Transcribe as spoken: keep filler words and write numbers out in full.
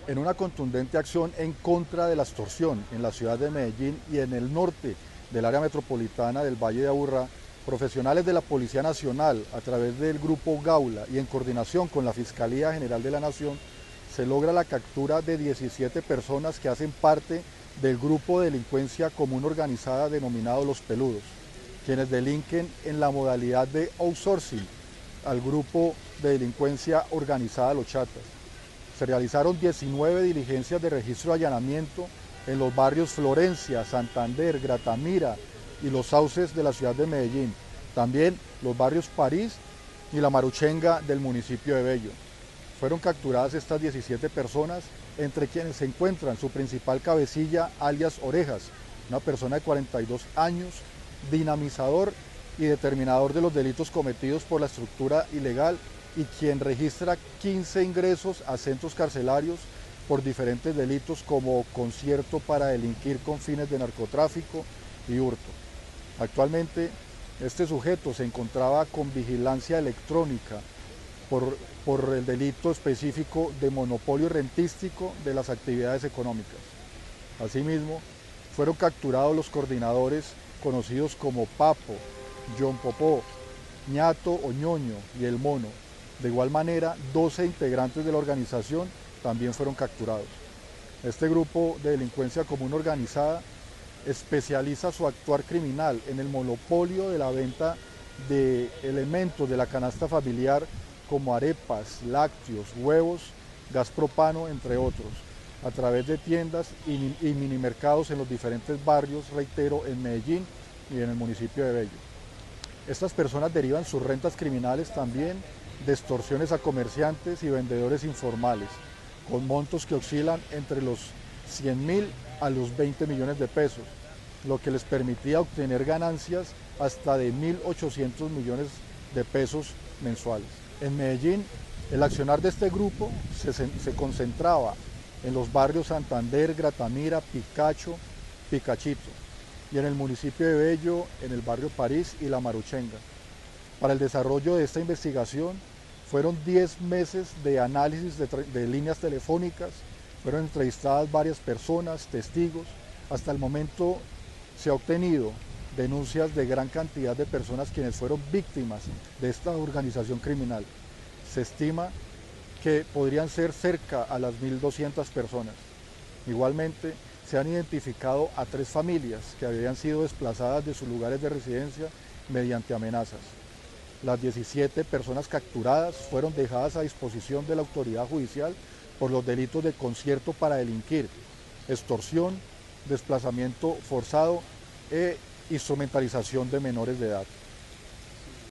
En una contundente acción en contra de la extorsión en la ciudad de Medellín y en el norte del área metropolitana del Valle de Aburrá, profesionales de la Policía Nacional, a través del Grupo Gaula y en coordinación con la Fiscalía General de la Nación, se logra la captura de diecisiete personas que hacen parte del grupo de delincuencia común organizada denominado Los Peludos, quienes delinquen en la modalidad de outsourcing al grupo de delincuencia organizada Los Chatas. Se realizaron diecinueve diligencias de registro de allanamiento en los barrios Florencia, Santander, Gratamira y Los Sauces de la ciudad de Medellín. También los barrios París y La Maruchenga del municipio de Bello. Fueron capturadas estas diecisiete personas, entre quienes se encuentran su principal cabecilla, alias Orejas, una persona de cuarenta y dos años, dinamizador y determinador de los delitos cometidos por la estructura ilegal y quien registra quince ingresos a centros carcelarios por diferentes delitos como concierto para delinquir con fines de narcotráfico y hurto. Actualmente este sujeto se encontraba con vigilancia electrónica por, por el delito específico de monopolio rentístico de las actividades económicas. Asimismo, fueron capturados los coordinadores conocidos como Papo, John Popó, Ñato o Ñoño y El Mono. De igual manera, doce integrantes de la organización también fueron capturados. Este grupo de delincuencia común organizada especializa su actuar criminal en el monopolio de la venta de elementos de la canasta familiar como arepas, lácteos, huevos, gas propano, entre otros, a través de tiendas y, y minimercados en los diferentes barrios, reitero, en Medellín y en el municipio de Bello. Estas personas derivan sus rentas criminales también de extorsiones a comerciantes y vendedores informales, con montos que oscilan entre los cien mil a los veinte millones de pesos, lo que les permitía obtener ganancias hasta de mil ochocientos millones de pesos mensuales. En Medellín, el accionar de este grupo se, se concentraba en los barrios Santander, Gratamira, Picacho, Picachito, y en el municipio de Bello, en el barrio París y La Maruchenga. Para el desarrollo de esta investigación fueron diez meses de análisis de, de líneas telefónicas, fueron entrevistadas varias personas, testigos. Hasta el momento se ha obtenido denuncias de gran cantidad de personas quienes fueron víctimas de esta organización criminal. Se estima que podrían ser cerca a las mil doscientas personas. Igualmente, se han identificado a tres familias que habían sido desplazadas de sus lugares de residencia mediante amenazas. Las diecisiete personas capturadas fueron dejadas a disposición de la autoridad judicial por los delitos de concierto para delinquir, extorsión, desplazamiento forzado e instrumentalización de menores de edad.